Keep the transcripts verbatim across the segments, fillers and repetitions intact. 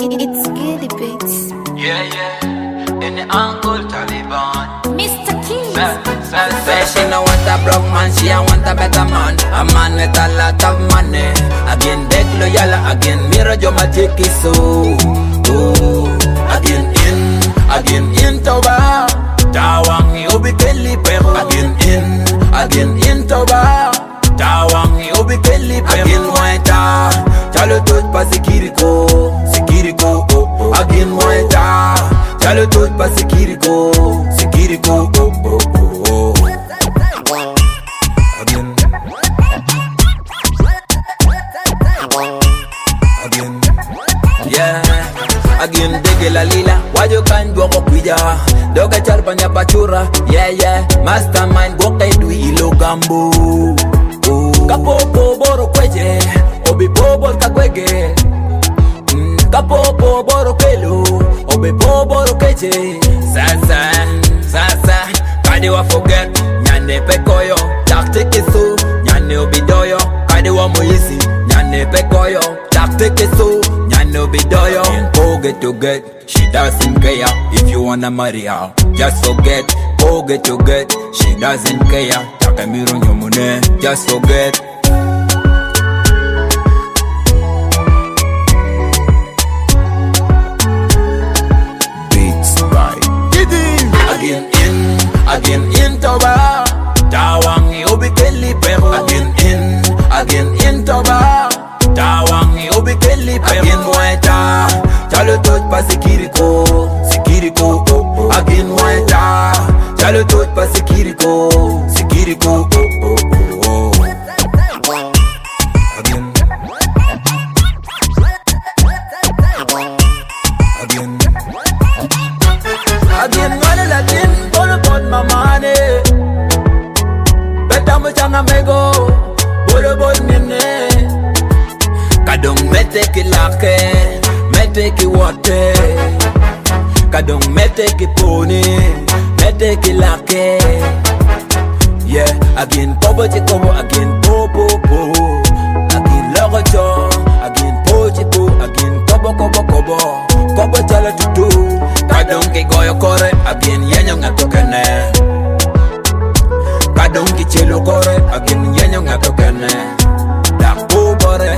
It's Giddy Beats. Yeah, yeah, in the Uncle Taliban. Mister Keys. Say she no want a broke man, she a want a better man. A man with a lot of money. Again, big loyal, again, mirror your magic is so. Oh, again, in, again, in Toba. Tawang, you be Kelly Peru. Again, in, again, in Toba. Tawang, you be Kelly Peru. Again, waita. Chalo tout pa sikiriko, sikiriko, oh, oh. Again, waita. Chalo tout pa sikiriko, sikiriko, oh, oh, oh, oh. Again. Again. Yeah. Again, dege la lila. Wajo kan gwoko kwija. Doga chalpanya pachura. Yeah, yeah. Mastermind gwoko idwi ilo gambo. Kapopo boro kweje. Obi bobo takwege. mm, Kapopo boro kelo. Obi bobo rokeje. Sasa, sasa Kade wa forget. Nyane pekoyo. Takte keso. Nyane obidoyo. Kade wa moyisi. Nyane pekoyo. Takte keso. Nyane obidoyo. Go get to get. She doesn't care if you wanna marry her. Just forget. Go get to get. She doesn't care. Takamiro nyomune. Just forget. Again in, again in Toba. Tawang yobi Kelly Peru. Again in, again in Toba. Tawang yobi Kelly Peru. Again waita. Chalo tout pa sikiriko, sikiriko, oh, oh. Again waita. Chalo tout pa sikiriko, sikiriko, oh, oh, oh, oh. Again. Again. Again, one again, gonna put my money. Better me changa mego, bolo bol mine. Kadong me take it like, me take it water. Kadong me take it pony, me take it like. Yeah, again popo chikobo, again popo po. Again logo cho, again po chiko, again kobo kobo kobo, kobo chala tutu. Kadong ki goyo kore, again yenyo ngatokene. Kadong ki chelo kore, again yenyo ngatokene. Dapo kore.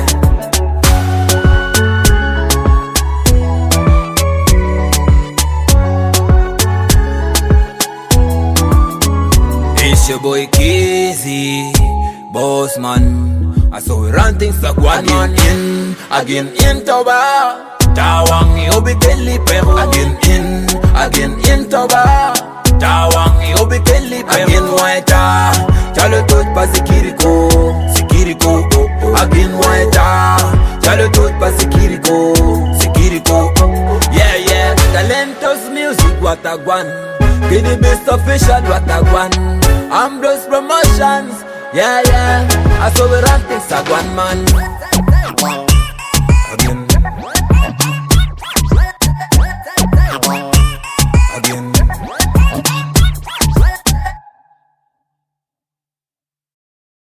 It's your boy Kizzy, boss man. I saw we run things like one man in, again in Toba. Tawang yobi Kelly Peru. Again in, again in Toba. Tawang yobi Kelly Peru. Again waita. Chalo tout pa sikiriko, sikiriko, oh, oh. Again waita. Chalo tout pa sikiriko, sikiriko, oh, oh. Yeah, yeah. Talentos music watagwan. Giddy Beats official watagwan. Ambrose Promotions. Yeah, yeah. I saw we run things like one man.